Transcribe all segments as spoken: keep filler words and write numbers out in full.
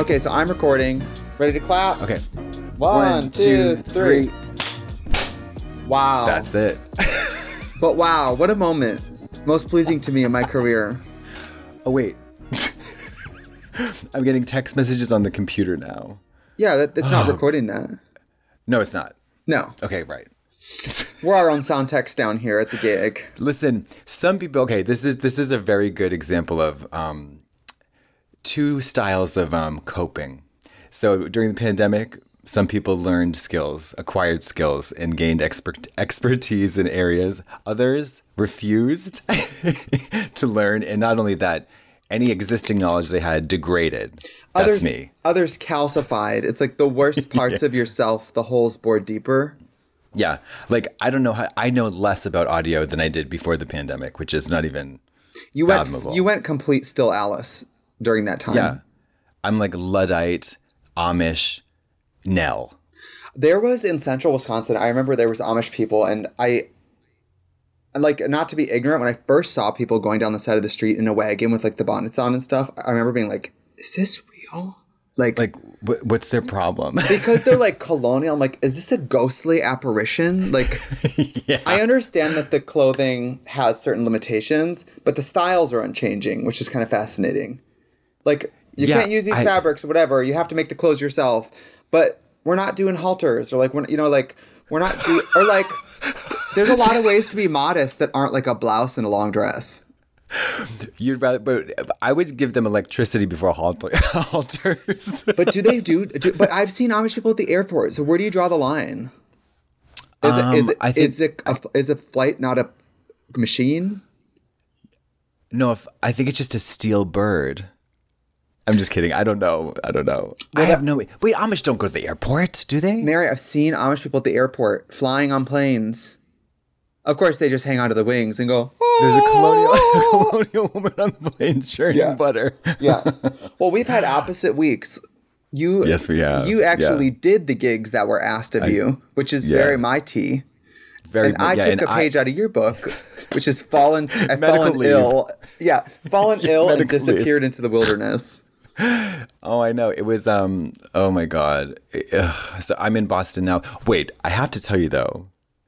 Okay, so I'm recording. Ready to clap? Okay. One, One two, two, three. three. Wow. That's it. But wow, what a moment. Most pleasing to me in my career. Oh, wait. I'm getting text messages on the computer now. Yeah, that, it's not Oh. recording that. No, it's not. No. Okay, right. We're our own sound techs down here at the gig. Listen, some people, okay, this is this is a very good example of um, two styles of um, coping. So during the pandemic, some people learned skills, acquired skills, and gained expert, expertise in areas. Others refused to learn. And not only that, any existing knowledge they had degraded. That's others, me. Others calcified. It's like the worst parts Yeah. of yourself, the holes bored deeper. Yeah. Like, I don't know how, I know less about audio than I did before the pandemic, which is not even You went, fathomable. you went complete still Alice during that time. Yeah. I'm like Luddite, Amish, Nell. There was in central Wisconsin, I remember there was Amish people, and I, and like, not to be ignorant, when I first saw people going down the side of the street in a wagon with like the bonnets on and stuff, I remember being like, is this real? Like, Like, wh- what's their problem? because they're like colonial, I'm like, is this a ghostly apparition? Like, Yeah. I understand that the clothing has certain limitations, but the styles are unchanging, which is kind of fascinating. Like, you Yeah, can't use these I- fabrics or whatever. You have to make the clothes yourself. But we're not doing halters or like, we're, you know, like, we're not do or like, there's a lot of ways to be modest that aren't like a blouse and a long dress. You'd rather, but I would give them electricity before halter, halters. But do they do, do? But I've seen Amish people at the airport. So where do you draw the line? Is Um, it is it I think- is it a, is a flight not a machine? No, if, I think it's just a steel bird. I'm just kidding. I don't know. I don't know. I have no. Wait, Amish don't go to the airport, do they? Mary, I've seen Amish people at the airport flying on planes. Of course, they just hang onto the wings and go. There's a "Oh!" colonial, colonial woman on the plane churning Yeah. butter. Yeah. Well, we've had opposite weeks. You, Yes, we have. You actually Yeah. did the gigs that were asked of you, which is yeah. very my tea. Very. And I yeah, took and a page out of your book, which is fallen. I've Medical fallen leave. ill. Yeah, fallen ill and medical leave. disappeared into the wilderness. Oh, I know. It was. Um. Oh my God. Ugh. So I'm in Boston now. Wait, I have to tell you though.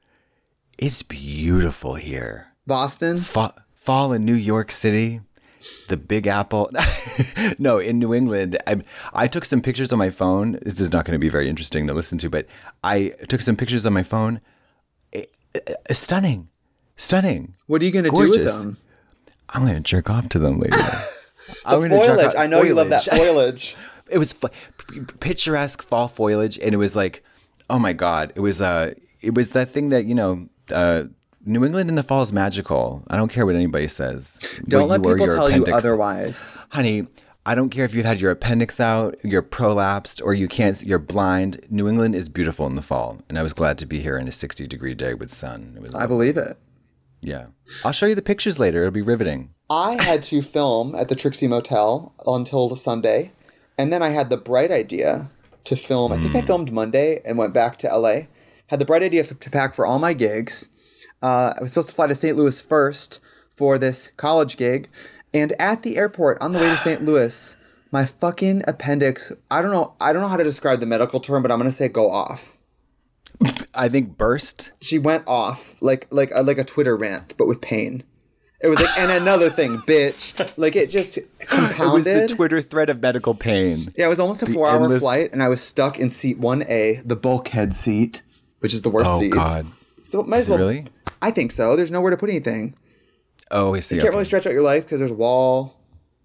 It's beautiful here. Boston. Fa- fall in New York City, the Big Apple. No, in New England. I I took some pictures on my phone. This is not going to be very interesting to listen to, but I took some pictures on my phone. Eh, eh, stunning, stunning. What are you going to do with Gorgeous. them? I'm going to jerk off to them later. The foliage. I know you love that foliage. It was f- picturesque fall foliage, and it was like, oh my God, it was uh, it was that thing that you know, uh, New England in the fall is magical. I don't care what anybody says. Don't What let you or people your tell you appendix- otherwise. honey. I don't care if you've had your appendix out, you're prolapsed, or you can't, you're blind. New England is beautiful in the fall, and I was glad to be here in a sixty degree day with sun. It was, I believe it. yeah. I'll show you the pictures later. It'll be riveting. I had to film at the Trixie Motel until Sunday, and then I had the bright idea to film. I think I filmed Monday and went back to L A. Had the bright idea to pack for all my gigs. Uh, I was supposed to fly to Saint Louis first for this college gig, and at the airport on the way to Saint Louis, my fucking appendix. I don't know. I don't know how to describe the medical term, but I'm gonna say go off. I think burst. She went off like like a, like a Twitter rant, but with pain. It was like, and another thing, bitch. Like it just compounded. It was the Twitter thread of medical pain. Yeah, it was almost a four-hour endless- flight, and I was stuck in seat one A, the bulkhead seat, which is the worst Oh seat. God. So might Is as it well. really? I think so. There's nowhere to put anything. Oh, I see. You can't okay. really stretch out your legs because there's a wall.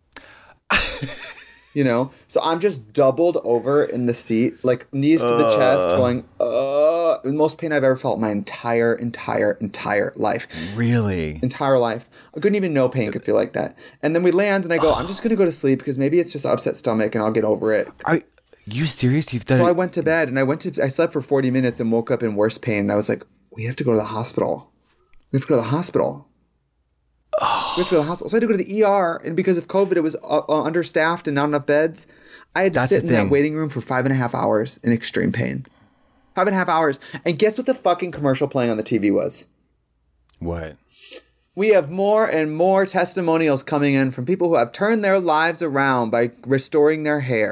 You know, so I'm just doubled over in the seat, like knees to the chest, going, uh, the most pain I've ever felt in my entire, entire, entire life. Really? Entire life. I couldn't even know pain could feel like that. And then we land, and I go, I'm just going to go to sleep because maybe it's just upset stomach and I'll get over it. Are you serious? You've done So it? I went to bed, and I went to, I slept for forty minutes and woke up in worse pain. And I was like, we have to go to the hospital. We have to go to the hospital. We have to go to the hospital. So I had to go to the E R, and because of COVID, it was uh, uh, understaffed and not enough beds. I had to That's sit the in that thing. waiting room for five and a half hours in extreme pain. Five and a half hours. And guess what the fucking commercial playing on the T V was? What? We have more and more testimonials coming in from people who have turned their lives around by restoring their hair.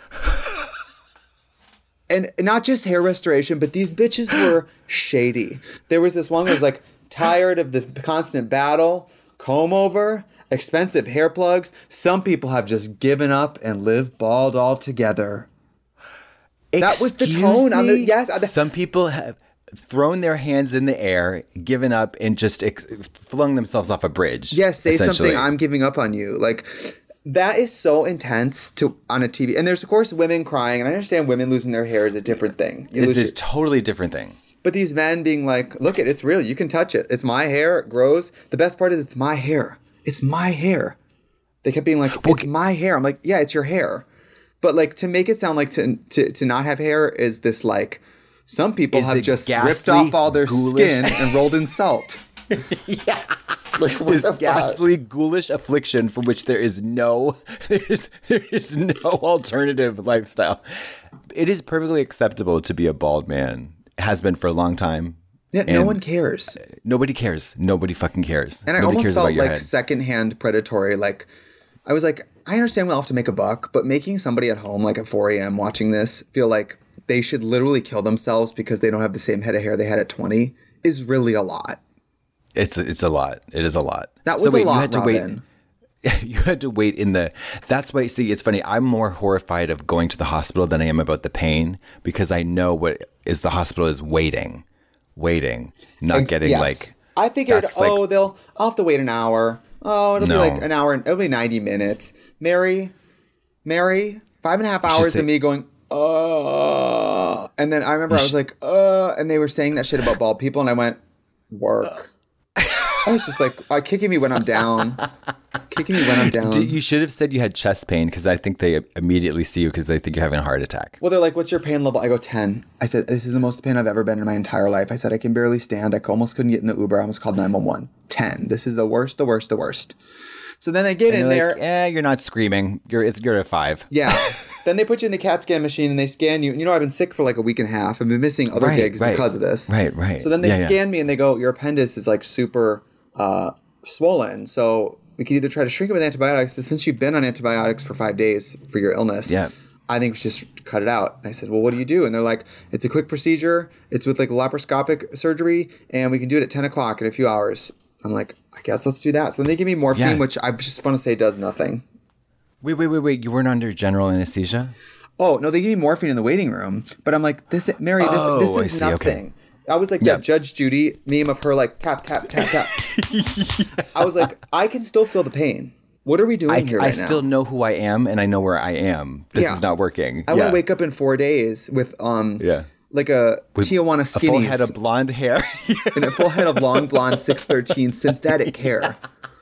And not just hair restoration, but these bitches were shady. There was this one who was like tired of the constant battle, comb over, expensive hair plugs. Some people have just given up and live bald altogether. That was the tone me? on the yes. Some people have thrown their hands in the air, given up, and just ex- flung themselves off a bridge. Yes, say something. I'm giving up on you. Like that is so intense to on a T V. And there's of course women crying, and I understand women losing their hair is a different thing. You This is your, a totally different thing. But these men being like, "Look, it, it's real. You can touch it. It's my hair. It grows." The best part is it's my hair. It's my hair. They kept being like, "It's my hair." I'm like, "Yeah, it's your hair." But like to make it sound like to to to not have hair is this like some people Is have the just ghastly, ripped off all their ghoulish- skin and rolled in salt. Yeah. Like what This the fuck? ghastly, ghoulish affliction from which there is no, there is, there is no alternative lifestyle. It is perfectly acceptable to be a bald man. It has been for a long time. Yeah, no And one cares. Nobody cares. Nobody fucking cares. And I Nobody almost cares felt about your like head. secondhand predatory. Like I was like, I understand we'll have to make a buck, but making somebody at home like at four a.m. watching this feel like they should literally kill themselves because they don't have the same head of hair they had at twenty is really a lot. It's a, it's a lot. It is a lot. That was so wait, a lot, you had to Robin. wait. You had to wait in the. That's why. See, it's funny. I'm more horrified of going to the hospital than I am about the pain because I know what is the hospital is waiting, waiting, not getting Yes. like. I figured, that's like- oh, they'll. I'll have to wait an hour. Oh, it'll No. be like an hour. It'll be ninety minutes. Mary, Mary, five and a half should hours say- of me going, uh, and then I remember I was like, uh, and they were saying that shit about bald people, and I went, work. I was just like, uh, kicking me when I'm down, kicking me when I'm down. D- You should have said you had chest pain because I think they immediately see you because they think you're having a heart attack. Well, they're like, what's your pain level? I go, ten. I said, this is the most pain I've ever been in my entire life. I said, I can barely stand. I almost couldn't get in the Uber. I almost called nine one one. ten. This is the worst, the worst, the worst. So then they get in And there. like, eh, you're not screaming. You're it's you're a five. Yeah. Then they put you in the CAT scan machine and they scan you. And you know, I've been sick for like a week and a half. I've been missing other Right, gigs right. because of this. Right, right. So then they Yeah, yeah. scan me and they go, your appendix is like super uh, swollen. So we could either try to shrink it with antibiotics, but since you've been on antibiotics for five days for your illness, Yeah. I think we should just cut it out. And I said, well, what do you do? And they're like, it's a quick procedure. It's with like laparoscopic surgery and we can do it at ten o'clock in a few hours. I'm like, I guess let's do that. So then they give me morphine, Yeah. which I just want to say does nothing. Wait, wait, wait, wait. You weren't under general anesthesia? Oh, no, they give me morphine in the waiting room. But I'm like, this, Mary, this, Oh, this I is see, okay. nothing. I was like Yeah. that Judge Judy meme of her like tap, tap, tap, tap. I was like, I can still feel the pain. What are we doing I, here I right now? still know who I am and I know where I am. This Yeah. is not working. I yeah. want to wake up in four days with um Yeah. like a With Tijuana a full head skinnies of blonde hair. and a full head of long blonde six thirteen synthetic hair.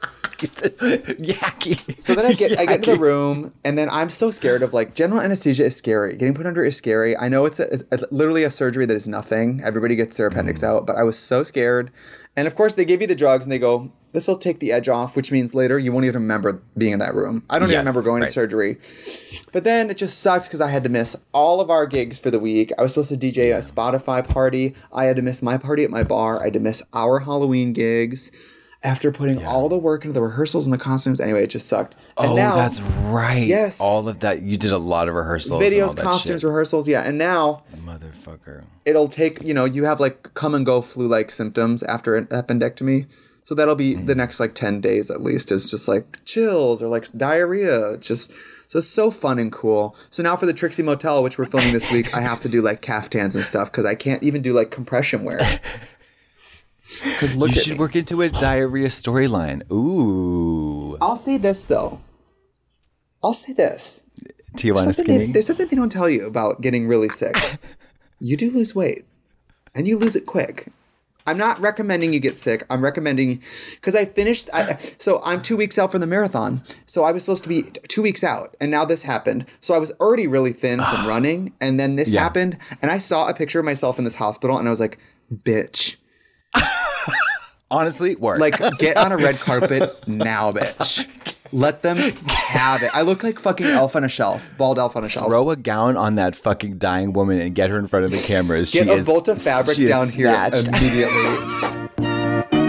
Yucky. So then I get I get into the room, and then I'm so scared of like general anesthesia is scary. Getting put under is scary. I know it's, a, it's literally a surgery that is nothing. Everybody gets their appendix out, but I was so scared. And of course, they give you the drugs, and they go, "This will take the edge off," which means later you won't even remember being in that room. I don't Yes, even remember going right. to surgery. But then it just sucked because I had to miss all of our gigs for the week. I was supposed to D J a Spotify party. I had to miss my party at my bar. I had to miss our Halloween gigs. After putting all the work into the rehearsals and the costumes, anyway, it just sucked. And Oh, now, that's right. Yes. All of that. You did a lot of rehearsals. and all videos, that costumes, shit. rehearsals, yeah. And now Motherfucker. it'll take, you know, you have like come and go flu-like symptoms after an appendectomy. So that'll be Mm. the next like ten days at least is just like chills or like diarrhea. It's just so it's so fun and cool. So now for the Trixie Motel, which we're filming this week, I have to do like caftans and stuff because I can't even do like compression wear. Because look You at should me. work into a diarrhea storyline. Ooh. I'll say this though. I'll say this. Tijuana Something skinny. they, there's something they don't tell you about getting really sick. You do lose weight, and you lose it quick. I'm not recommending you get sick. I'm recommending because I finished. I, so I'm two weeks out from the marathon. So I was supposed to be t- two weeks out, and now this happened. So I was already really thin from running, and then this Yeah. happened, and I saw a picture of myself in this hospital, and I was like, "Bitch, Honestly, work. like get on a red carpet now, bitch." Let them have it. I look like fucking elf on a shelf, bald elf on a shelf. throw a gown on that fucking dying woman and get her in front of the cameras. Get she a is, Volta fabric she is down here snatched. immediately.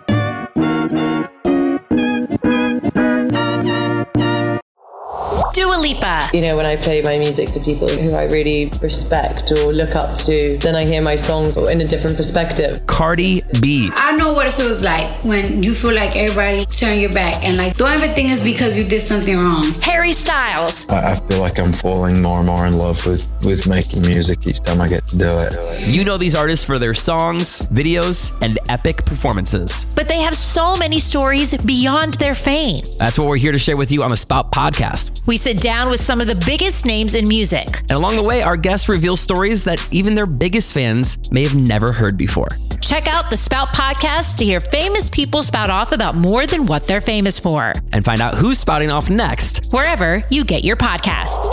Dua Lipa. You know, when I play my music to people who I really respect or look up to, then I hear my songs in a different perspective. Cardi B. I know what it feels like when you feel like everybody turn your back and like, don't ever think it's because you did something wrong. Harry Styles. I feel like I'm falling more and more in love with, with making music each time I get to do it. You know these artists for their songs, videos, and epic performances. But they have so many stories beyond their fame. That's what we're here to share with you on the Spout Podcast. We sit down with some of the biggest names in music. And along the way, our guests reveal stories that even their biggest fans may have never heard before. Check out the Spout Podcast to hear famous people spout off about more than what they're famous for. And find out who's spouting off next, wherever you get your podcasts.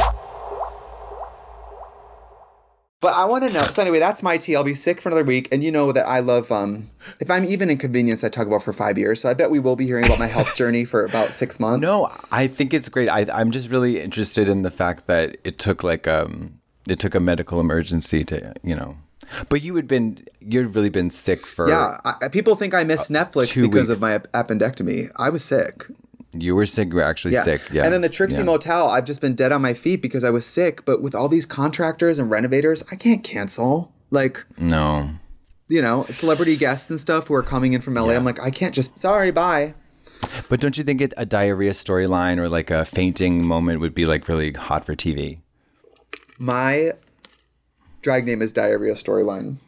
But I want to know. So anyway, that's my tea. I'll be sick for another week. And you know that I love, um, if I'm even inconvenienced, I talk about for five years. So I bet we will be hearing about my health journey for about six months. No, I think it's great. I, I'm just really interested in the fact that it took like, um, it took a medical emergency to, you know. But you had been, you'd really been sick for. Yeah. I, people think I missed uh, Netflix because weeks. of my appendectomy. I was sick. You were sick. You were actually yeah. sick. Yeah. And then the Trixie yeah. Motel, I've just been dead on my feet because I was sick. But with all these contractors and renovators, I can't cancel. Like, no. You know, celebrity guests and stuff who are coming in from L A. Yeah. I'm like, I can't just, sorry, bye. But don't you think it, a diarrhea storyline or like a fainting moment would be like really hot for T V? My drag name is Diarrhea Storyline.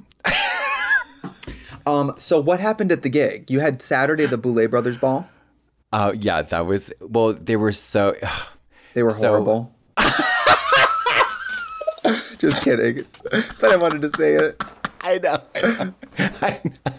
um. So what happened at the gig? You had Saturday, the Boulet Brothers Ball? Uh, yeah, that was, well, they were so... Ugh, they were so, horrible. Just kidding. But I wanted to say it. I know. I know.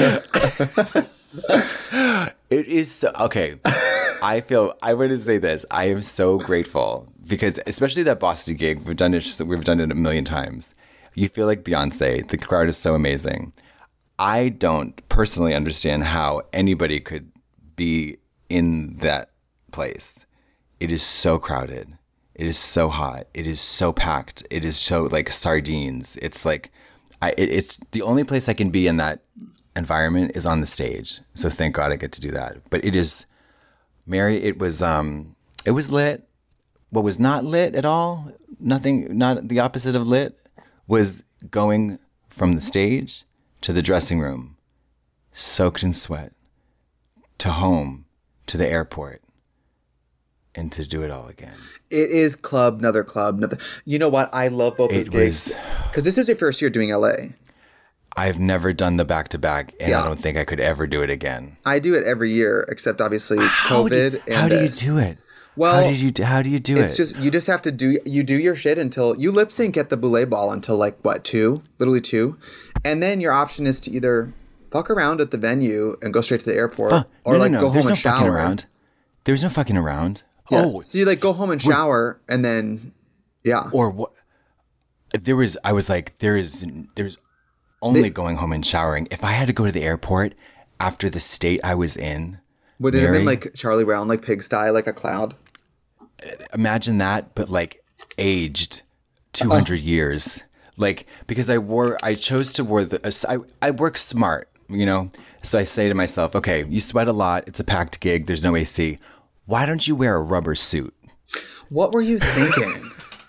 I know. It is so... Okay. I feel... I want to say this. I am so grateful because especially that Boston gig, we've done it, we've done it a million times. You feel like Beyonce. The crowd is so amazing. I don't personally understand how anybody could be in that place. It is so crowded. It is so hot. It is so packed. It is so like sardines. It's like, I. It, it's the only place I can be in that environment is on the stage. So thank God I get to do that. But it is, Mary. It was um. It was lit. What was not lit at all? Nothing. Not the opposite of lit. Was going from the stage to the dressing room, soaked in sweat, to home. To the airport and to do it all again. It is club, another club, another. You know what? I love both those gigs because this is your first year doing L A. I've never done the back to back, and yeah. I don't think I could ever do it again. I do it every year, except obviously how COVID. Do, and how do you this. do it? Well, how did you? How do you do it's it? It's just you just have to do you do your shit until you lip sync at the Boulet Ball until like what two, literally two, and then your option is to either fuck around at the venue and go straight to the airport, uh, or no, like no, no. go home There's and no shower. Fucking around. There's no fucking around. Yeah. Oh, so you like go home and shower and then, yeah. Or what? There was. I was like, there is. There's only they, going home and showering. If I had to go to the airport after the state I was in, would it Mary, have been like Charlie Brown, like Pigsty, like a cloud? Imagine that, but like aged two hundred oh. years. Like because I wore, I chose to wear the. I I work smart, you know. So I say to myself, okay, you sweat a lot. It's a packed gig. There's no A C. Why don't you wear a rubber suit? What were you thinking?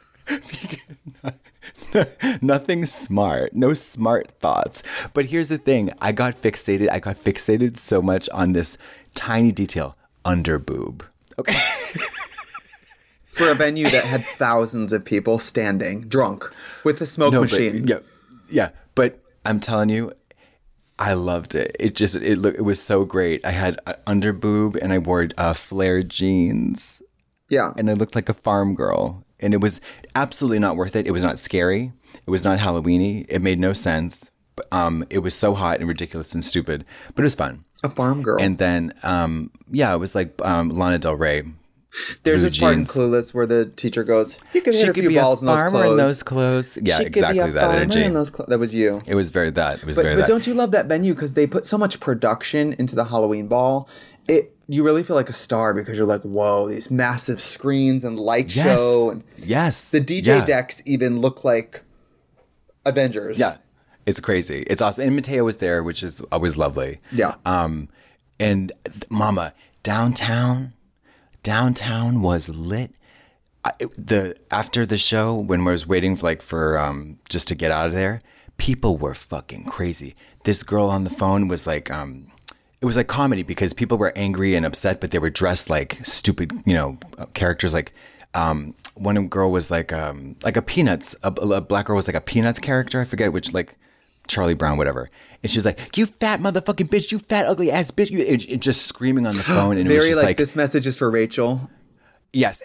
Nothing smart. No smart thoughts. But here's the thing. I got fixated. I got fixated so much on this tiny detail. Under boob. Okay. For a venue that had thousands of people standing, drunk, with a smoke no, machine. But, yeah. Yeah. But I'm telling you, I loved it. It just, it looked, it was so great. I had uh, under boob and I wore uh, flared jeans. Yeah. And I looked like a farm girl. And it was absolutely not worth it. It was not scary. It was not Halloween-y. It made no sense. But, um, it was so hot and ridiculous and stupid. But it was fun. A farm girl. And then, um, yeah, it was like um, Lana Del Rey. There's this part in Clueless where the teacher goes, "You could hit she a could few be balls a in those farmer clothes." in those clothes. Yeah, she exactly could be a that energy. In those cl-. That was you. It was very that. It was but, very but that. don't you love that venue because they put so much production into the Halloween ball? It you really feel like a star because you're like, whoa, these massive screens and light yes. show and yes, the D J yeah. decks even look like Avengers. Yeah, it's crazy. It's awesome. And Mateo was there, which is always lovely. Yeah. Um, and Mama, downtown, downtown was lit. I, the after the show, when I was waiting for, like for um just to get out of there, people were fucking crazy. This girl on the phone was like, um, it was like comedy because people were angry and upset, but they were dressed like stupid, you know, characters. Like, um, one girl was like, um, like a Peanuts, a, a black girl was like a Peanuts character. I forget which, like Charlie Brown, whatever. And she was like, "You fat motherfucking bitch, you fat ugly ass bitch," you it, it just screaming on the phone. And Very it was just like, like, this message is for Rachel. yes.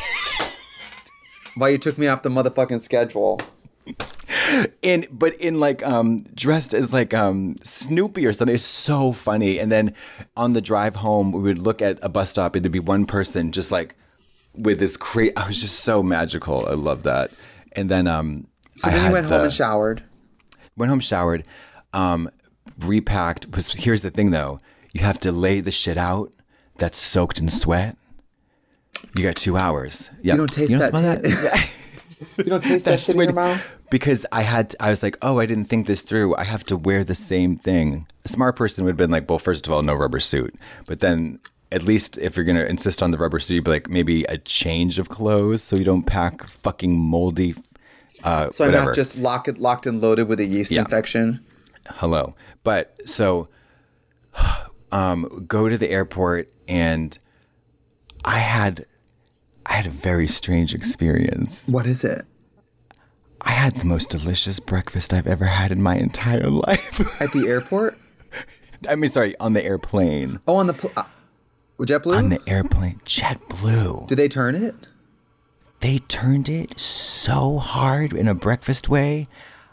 Why you took me off the motherfucking schedule? In but in like um dressed as like um Snoopy or something. It's so funny. And then on the drive home, we would look at a bus stop and there'd be one person just like with this crazy. I was just so magical. I love that. And then um So I then you had went the, home and showered. Went home, showered, um, repacked. Was here's the thing though, you have to lay the shit out that's soaked in sweat. You got two hours. Yeah, You don't taste that smell tit- You don't taste that That's shit in your when- mouth? Because I had, I was like, oh, I didn't think this through. I have to wear the same thing. A smart person would have been like, well, first of all, no rubber suit. But then at least if you're going to insist on the rubber suit, you'd be like, maybe a change of clothes so you don't pack fucking moldy, uh, So I'm whatever. not just locked, locked and loaded with a yeast Yeah. infection. Hello. But so um, go to the airport and I had, I had a very strange experience. What is it? I had the most delicious breakfast I've ever had in my entire life. At the airport? I mean, sorry, on the airplane. Oh, on the pl- uh, JetBlue? On the airplane. JetBlue. Did they turn it? They turned it so hard in a breakfast way.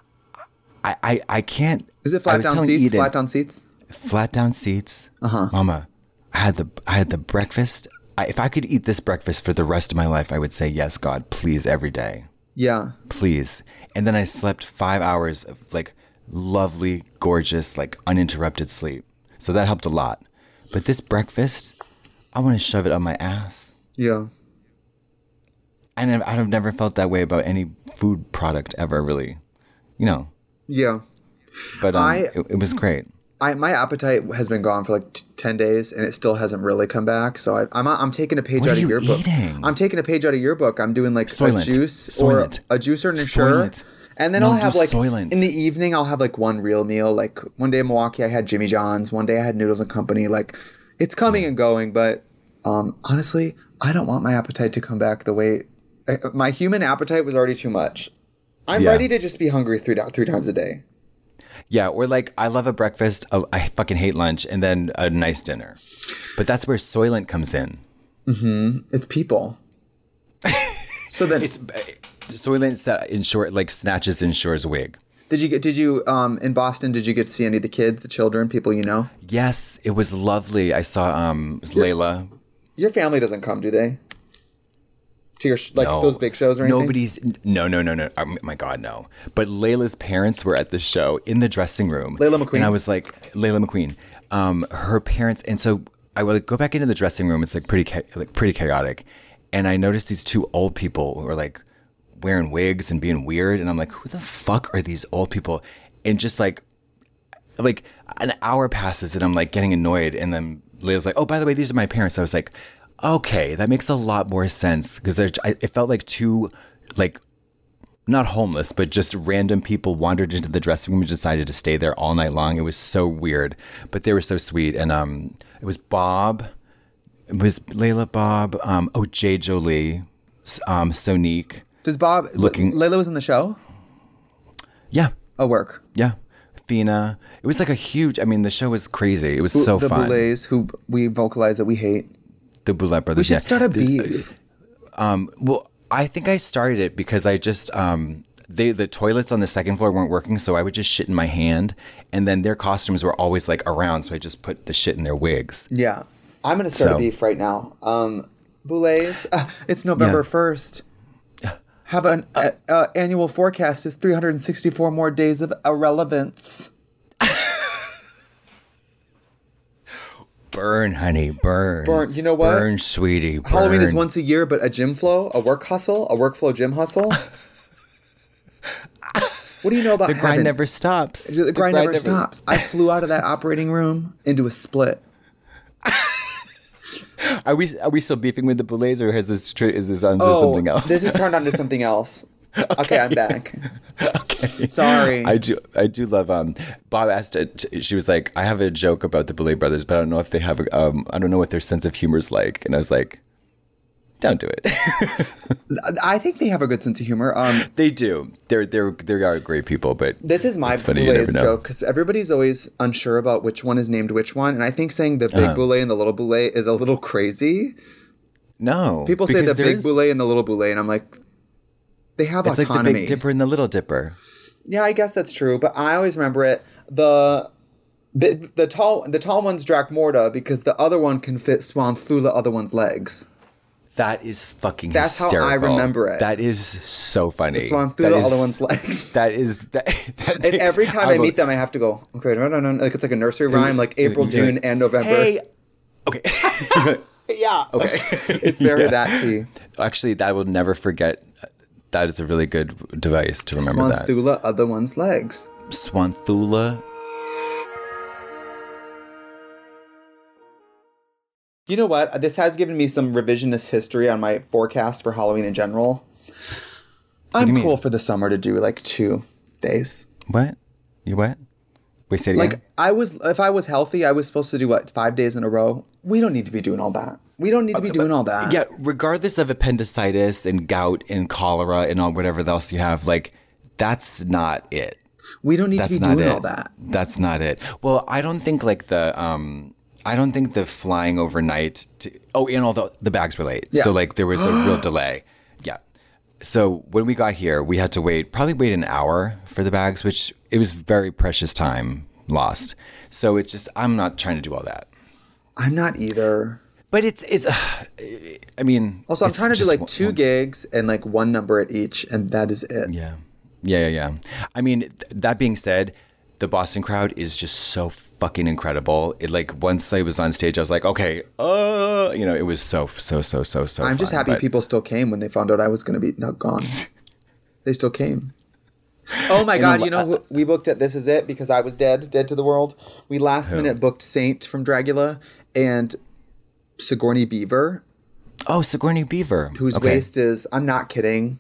I I, I can't. Is it I flat was down telling seats? Eden, Flat down seats? Flat down seats. Uh-huh. Mama, I had the I had the breakfast. I, if I could eat this breakfast for the rest of my life, I would say yes, God, please, every day. Yeah. Please. And then I slept five hours of like lovely, gorgeous, like uninterrupted sleep. So that helped a lot. But this breakfast, I want to shove it on my ass. Yeah. And I've, I've never felt that way about any food product ever, really. You know. Yeah. But um, I- it, it was great. I my appetite has been gone for like t- ten days and it still hasn't really come back. So I, I'm I'm taking a page What out are of you your book. eating? I'm taking a page out of your book. I'm doing like Soylent. a juice Soylent. or a juice or an Ensure. Soylent. And then No, I'll do have like Soylent. in the evening I'll have like one real meal. Like one day in Milwaukee I had Jimmy John's. One day I had Noodles and Company. Like it's coming and going. But um, honestly, I don't want my appetite to come back the way I, my human appetite was already too much. I'm Yeah. ready to just be hungry three three times a day. Yeah, or like I love a breakfast. uh, I fucking hate lunch, and then a nice dinner. But that's where Soylent comes in. It's people. So then, It's Soylent sa- ensure like snatches Ensure's wig. did you get? Did you um in Boston? Did you get to see any of the kids, the children, people you know? Yes, it was lovely. I saw um Layla. Your family doesn't come, do they? To your sh- like No. those big shows or anything? Nobody's no no no no. Oh my God, no. But Layla's parents were at the show in the dressing room. Layla McQueen? And I was like, Layla McQueen. Um, her parents, and so I would go back into the dressing room. It's like pretty cha- like pretty chaotic, and I noticed these two old people who were like wearing wigs and being weird, and I'm like, who the fuck are these old people? And just like like an hour passes, and I'm like getting annoyed, and then Layla's like, oh, by the way, these are my parents. I was like, okay, that makes a lot more sense because it felt like two, like, not homeless, but just random people wandered into the dressing room and decided to stay there all night long. It was so weird, but they were so sweet. And um, it was Bob, it was Layla, Bob, um, oh, Jay Jolie, um, Sonique. Does Bob Looking- Layla was in the show? Yeah, Oh, work. yeah. Fina. It was like a huge, I mean, the show was crazy. It was Who- so the fun. Boulets, who we vocalize that we hate. The Boulette Brothers. We should yeah. start a This- beef. Um, well, I think I started it because I just um, they the toilets on the second floor weren't working, so I would just shit in my hand, and then their costumes were always like around, so I just put the shit in their wigs. Yeah, I'm gonna start So- a beef right now. Um, Boulets. Uh, it's November first. Have an uh, uh, annual forecast is three hundred sixty-four more days of irrelevance. Burn, honey, burn. Burn. You know what? Burn, sweetie. Burn. Halloween is once a year, but a gym flow, a work hustle, a workflow gym hustle. What do you know about The grind heaven? never stops. The grind, never, stops. I flew out of that operating room into a split. Are we are we still beefing with the Boulets, or has this tr- is this on to Oh, something else? this has turned on to something else. Okay, okay, I'm back. Okay. Sorry. I do I do love um Bob asked it, she was like, I have a joke about the Boulet brothers, but I don't know if they have a, um I don't know what their sense of humor is like. And I was like, don't do it. I think they have a good sense of humor. Um, They do. They're they're they are great people, but this is my it's funny, you Boulets never know. joke because everybody's always unsure about which one is named which one, and I think saying the big Uh-huh. Boulet and the little Boulet is a little crazy. No. People say because the big there's- Boulet and the little Boulet, and I'm like, they have It's autonomy. like the Big Dipper and the Little Dipper. Yeah, I guess that's true, but I always remember it. The the, the tall the tall one's Dracmorda because the other one can fit Swan through the other one's legs. That is fucking That's how I hysterical. remember it. That is so funny. Swan through That the is- other one's legs. That is that. that And makes- every time I I'm meet a- them, I have to go, okay, no, no, no, like it's like a nursery rhyme, like April, you're June, like, and November. Hey. Okay. Yeah. Okay. It's very Yeah. that key. Actually, that will never forget. That is a really good device to remember that. Swanthula, other one's legs. Swanthula. You know what? This has given me some revisionist history on my forecast for Halloween in general. do I'm you cool mean? for the summer to do like two days. What? You what? Wait, say it again. Like I was, if I was healthy, I was supposed to do what, five days in a row. We don't need to be doing all that. We don't need to be doing all that. Yeah, regardless of appendicitis and gout and cholera and all whatever else you have, like that's not it. We don't need That's to be not doing it. all that. That's not it. Well, I don't think like the um I don't think the flying overnight to, oh, and all the, the bags were late. Yeah. So like there was a real delay. Yeah. So when we got here, we had to wait, probably wait an hour for the bags, which it was very precious time lost. So it's just, I'm not trying to do all that. I'm not either. But it's, it's, uh, I mean. Also, I'm it's trying to do just like one- two one- gigs and like one number at each, and that is it. Yeah. Yeah, yeah, yeah. I mean, th- that being said, the Boston crowd is just so fucking incredible. It like once I was on stage, I was like, okay, uh, you know, it was so, so, so, so, so. I'm just fun, happy but- people still came when they found out I was going to be no, gone. They still came. Oh my God, you know, who we booked it. This Is It because I was dead, dead to the world. We last Who? minute booked Saint from Dragula and Sigourney Beaver, Oh, Sigourney Beaver. whose Okay. waist is, I'm not kidding,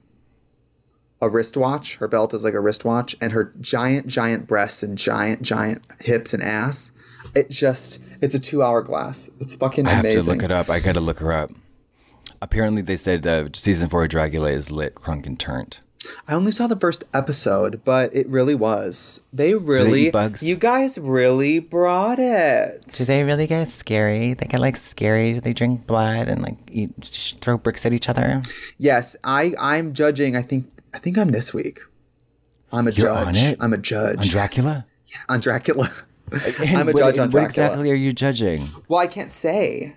a wristwatch. Her belt is like a wristwatch, and her giant, giant breasts and giant, giant hips and ass. It just, it's a two hour glass. It's fucking I have amazing. to look it up. I got to look her up. Apparently, they said uh, season four of Dragula is lit, crunk, and turned. I only saw the first episode, but it really was. They really, eat bugs? you guys really brought it. Do they really get scary? They get like scary. Do they drink blood and like eat, sh- throw bricks at each other? Yes, I, I'm judging. I think, I think I'm this week. I'm a You're judge. on it? I'm a judge. On Dracula? Yes. Yeah, on Dracula. And I'm a what- judge on What Dracula. exactly are you judging? Well, I can't say.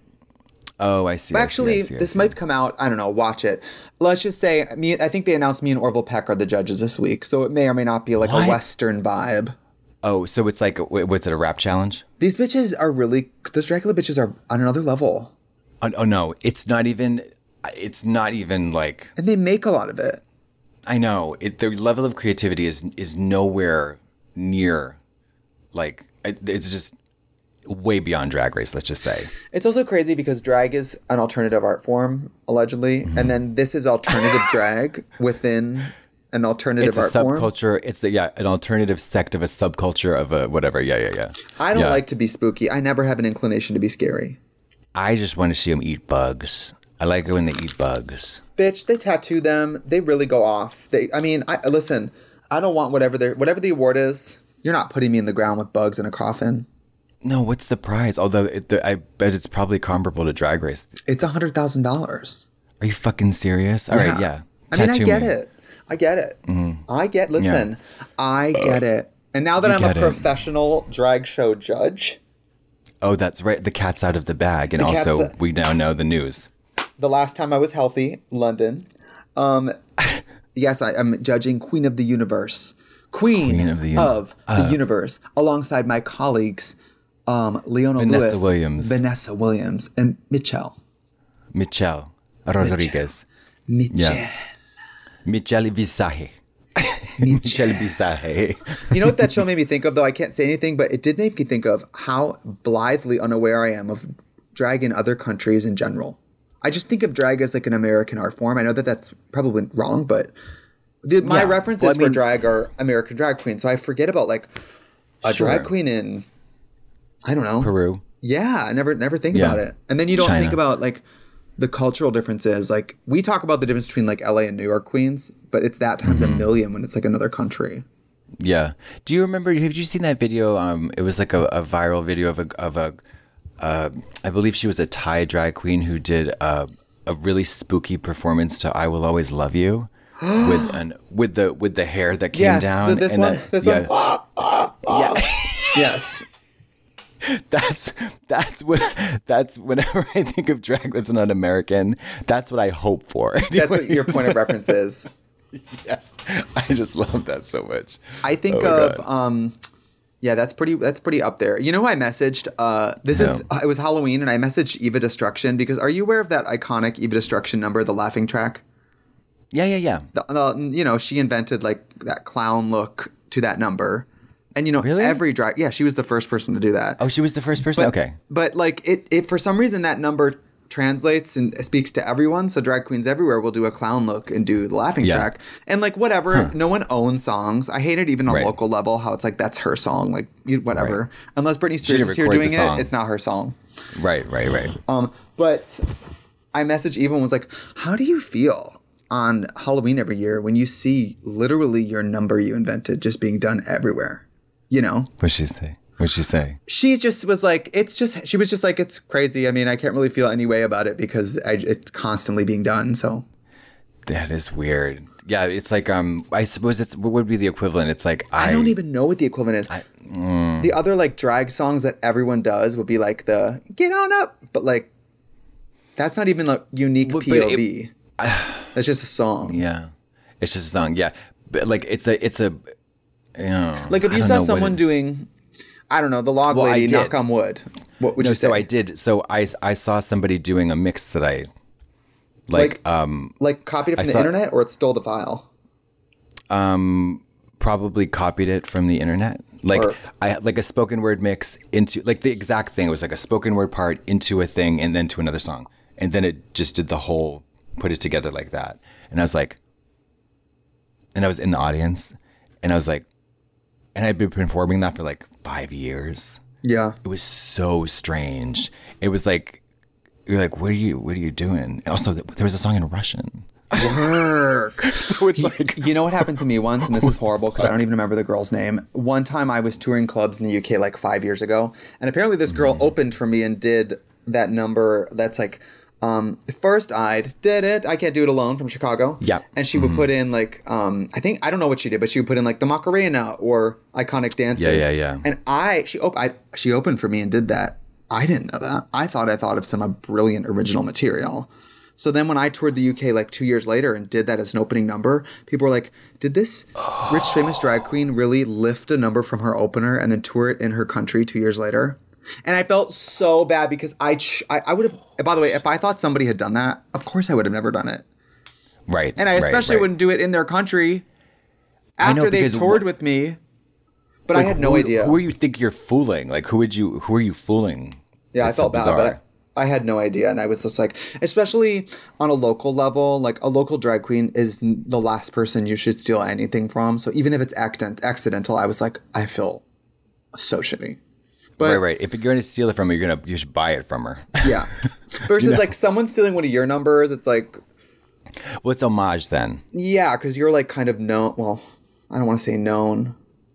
Oh, I see. I see, Actually, I see, I this see. might come out. I don't know. Watch it. Let's just say me. I think they announced me and Orville Peck are the judges this week, so it may or may not be like What? a Western vibe. Oh, so it's like, wh- what's it, a rap challenge? These bitches are really. Those Dracula bitches are on another level, Oh, oh no, it's not even, it's not even like, and they make a lot of it. I know, it, the level of creativity is is nowhere near, like, it, it's just way beyond Drag Race, let's just say. It's also crazy because drag is an alternative art form, allegedly, Mm-hmm. and then this is alternative drag within an alternative It's a art form. subculture, it's, a, yeah, an alternative sect of a subculture of a whatever, yeah, yeah, yeah. I don't Yeah. like to be spooky. I never have an inclination to be scary. I just want to see them eat bugs. I like it when they eat bugs. Bitch, they tattoo them. They really go off. They, I mean, I listen. I don't want whatever they whatever the award is. You're not putting me in the ground with bugs in a coffin. No, what's the prize? Although it, the, I bet it's probably comparable to Drag Race. It's a hundred thousand dollars. Are you fucking serious? All right, yeah. I mean, I Tattoo get me. it. I get it. I get. Listen, I get it. And now that You I'm a get it. professional drag show judge, Oh, that's right. The cat's out of the bag. And The cat's also, a- we now know the news. the last time I was healthy, London. Um, yes, I, I'm judging Queen of the Universe, Queen, Queen of the Uni- of the Universe, alongside my colleagues, um, Leona Vanessa Lewis, Williams. Vanessa Williams, and Michelle. Michelle Rodriguez. Michelle. Yeah. Michelle Visage. Michelle Visage. You know what that show made me think of, though? I can't say anything, but it did make me think of how blithely unaware I am of drag in other countries in general. I just think of drag as like an American art form. I know that that's probably wrong, but the, my Yeah. references Well, I mean- for drag are American drag queens. So I forget about like a Sure. drag queen in, I don't know. Peru. Yeah, I never never think Yeah. about it. And then you don't China. think about like the cultural differences. Like we talk about the difference between like L A and New York queens, but it's that times Mm-hmm. a million when it's like another country. Yeah. Do you remember? Have you seen that video? Um, it was like a, a viral video of a of a. Uh, I believe she was a Thai drag queen who did a, a really spooky performance to "I Will Always Love You" with an with the with the hair that came Yes, down. the- this and one, that- this yeah, one. yeah. Yes. That's that's what that's whenever I think of drag that's not American. That's what I hope for. That's what your point of reference is. Yes, I just love that so much. I think Oh my of God. um yeah, that's pretty that's pretty up there. You know who I messaged? Uh this No. is it was Halloween and I messaged Eva Destruction because are you aware of that iconic Eva Destruction number, the laughing track? Yeah, yeah, yeah. The, the, you know, she invented like that clown look to that number. And you know, Really? every drag yeah, she was the first person to do that. Oh, she was the first person. But, Okay. But like it, it for some reason that number translates and speaks to everyone. So drag queens everywhere will do a clown look and do the laughing Yeah. track. And like whatever, no one owns songs. I hate it even on Right. local level how it's like that's her song. Like you, whatever. Right. Unless Britney Spears didn't is here record the doing it, song. it's not her song. Right, right, right. Um, but I messaged Eva and was like, how do you feel on Halloween every year when you see literally your number you invented just being done everywhere? You know? What'd she say? What'd she say? She just was like, it's just, she was just like, it's crazy. I mean, I can't really feel any way about it because I, it's constantly being done. So That is weird. Yeah, it's like um. I suppose it's what would be the equivalent. It's like I, I, don't even know what the equivalent is. mm. The other like drag songs that everyone does would be like the get on up, but like that's not even like unique But- but P O it- V. That's just a song. Yeah, it's just a song. Yeah, but like it's a it's a. You know, Like if I you don't saw know what someone it- doing, I don't know, the log Well, I lady, did. knock on wood. What would No, you say? so I did. So I I saw somebody doing a mix that I like. Like- um, Like copied it from I the saw- internet or it stole the file? probably copied it from the internet. Like Or- I like a spoken word mix into like the exact thing. It was like a spoken word part into a thing and then to another song. And then it just did the whole put it together like that. And I was like and I was in the audience and I was like and I'd been performing that for like five years. Yeah. It was so strange. It was like you're like, what are you what are you doing? Also there was a song in Russian. Work. So it's like You know what happened to me once, and this is horrible because I don't even remember the girl's name. One time I was touring clubs in the U K like five years ago, and apparently this girl Mm-hmm. opened for me and did that number that's like, um, First Eyed, did it, I Can't Do It Alone from Chicago. Yeah. And she would put in like, um, I think, I don't know what she did, but she would put in like the Macarena or iconic dances. Yeah, yeah, yeah. And I, she, op- I, she opened for me and did that. I didn't know that. I thought I thought of some uh, brilliant original material. So then when I toured the U K like two years later and did that as an opening number, people were like, did this rich famous drag queen really lift a number from her opener and then tour it in her country two years later? And I felt so bad because I, ch- I, I would have, by the way, if I thought somebody had done that, of course I would have never done it. right. And I right, especially right. wouldn't do it in their country I know, after they because toured wh- with me. But I Like, had no who, idea. Who are you think you're fooling? Like who would you who are you fooling? Yeah, That's I so felt bad, bizarre. but I, I had no idea. And I was just like, especially on a local level, like a local drag queen is n- the last person you should steal anything from. So even if it's accident- accidental, I was like, I feel so shitty. But right, right. If you're going to steal it from her, you're gonna you should buy it from her. yeah. Versus like someone stealing one of your numbers, it's like, Well, it's homage then. yeah, because you're like kind of known. Well, I don't want to say known.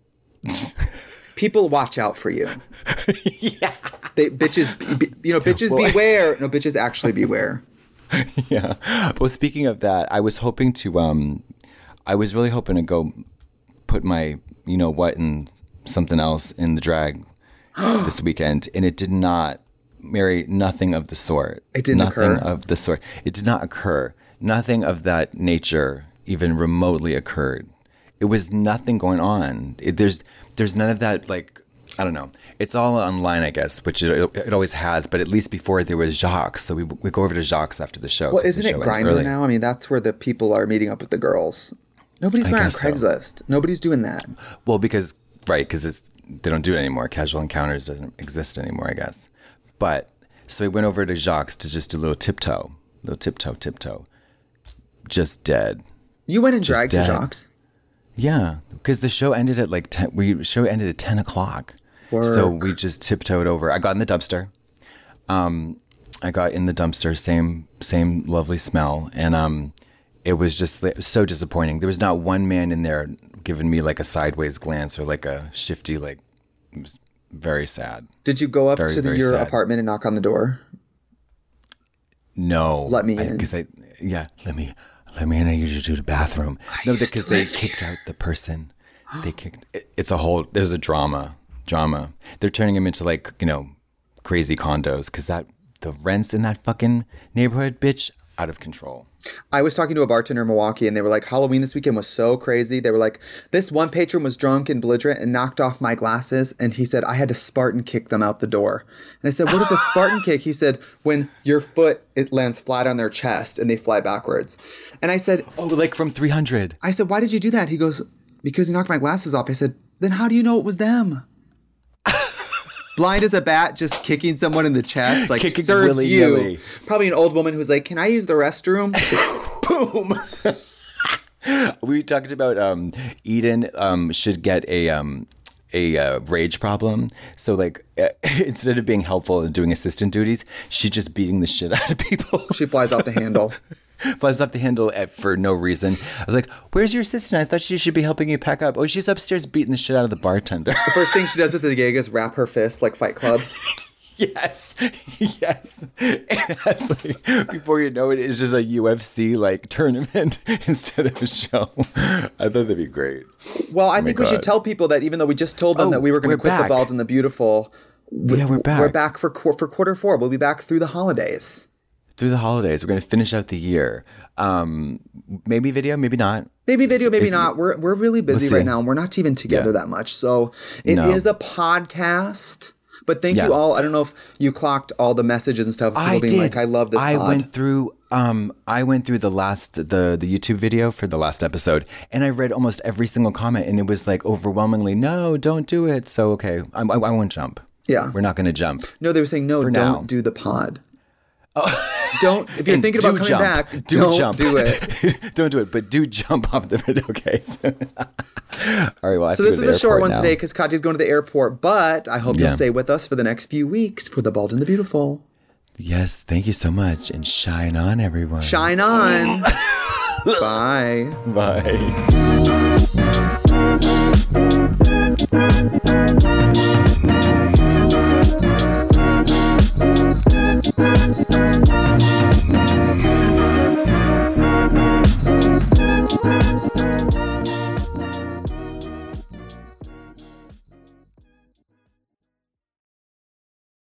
People watch out for you. Yeah. They bitches, be, you know, bitches Well- beware. No, bitches actually beware. Yeah. Well, speaking of that, I was hoping to. Um, I was really hoping to go put my, you know, what in something else in the drag this weekend, and it did not. Mary, nothing of the sort. It didn't nothing occur? of the sort. It did not occur. Nothing of that nature even remotely occurred. It was nothing going on. It, there's there's none of that, like, I don't know. It's all online, I guess, which it, it always has. But at least before there was Jacques, so we we go over to Jacques after the show. Well, 'cause the isn't it show ends Grindr early. now? I mean, that's where the people are meeting up with the girls. Nobody's I going on guess so. Craigslist. Nobody's doing that. Well, because right, because it's they don't do it anymore. Casual encounters doesn't exist anymore, I guess. But So I went over to Jacques to just do a little tiptoe, little tiptoe, tiptoe. Just dead. You went and Just dragged to dead. Jacques? Yeah, because the show ended at like ten. We show ended at ten o'clock. Work. So we just tiptoed over. I got in the dumpster. Um, I got in the dumpster. Same, same lovely smell, and um, it was just it was so disappointing. There was not one man in there giving me like a sideways glance or like a shifty like. It was very sad. Did you go up Very, to the, very your sad. apartment and knock on the door? No. Let me in. Because I, yeah, let me, let me in. I usually do the bathroom. no, because they kicked out the person. They kicked. It, it's a whole. There's a drama. Drama. They're turning them into like you know, crazy condos because that the rents in that fucking neighborhood, bitch, out of control. I was talking to a bartender in Milwaukee, and they were like, Halloween this weekend was so crazy. They were like, this one patron was drunk and belligerent and knocked off my glasses. And he said, I had to Spartan kick them out the door. And I said, what is a Spartan kick? He said, when your foot, it lands flat on their chest and they fly backwards. And I said, Oh, like from three hundred. I said, why did you do that? He goes, because he knocked my glasses off. I said, then how do you know it was them? Blind as a bat, just kicking someone in the chest, like Kicking serves you. willy-nilly. Probably an old woman who's like, can I use the restroom? Boom. We talked about um, Eden um, should get a um, a uh, rage problem. So like uh, instead of being helpful and doing assistant duties, she's just beating the shit out of people. She flies out the handle. Flies off the handle at, for no reason. I was like, "Where's your assistant? I thought she should be helping you pack up." Oh, she's upstairs beating the shit out of the bartender. The first thing she does at the gig is wrap her fists like Fight Club. Yes, yes. And that's like, before you know it, it's just a U F C like tournament instead of a show. I thought that'd be great. Well, I my think we should God. tell people that even though we just told them Oh, that we were going we're to quit back. the Bald and the Beautiful, Yeah, we're back. we're back for qu- for quarter four. We'll be back through the holidays. Through the holidays, we're going to finish out the year. Um, maybe video, maybe not. Maybe video, maybe It's- not. We're we're really busy We'll right see. now, and we're not even together Yeah. that much. So it is No. a podcast. But thank Yeah. you all. I don't know if you clocked all the messages and stuff. People I being did. like, "I love this I pod." went through. Um, I went through the last the the YouTube video for the last episode, and I read almost every single comment, and it was like overwhelmingly, no, don't do it. So okay, I, I, I won't jump. Yeah. we're not going to jump. No, they were saying no. For Don't now. do the pod. Don't. If you're And thinking do about coming jump. back, do don't jump. do it. Don't do it, but do jump off the video case. All right. Well, I have So to this go to was the a short airport one now. today because Katya's going to the airport. But I hope you'll Yeah. stay with us for the next few weeks for the Bald and the Beautiful. Yes, thank you so much, and shine on, everyone. Shine on. Bye. Bye.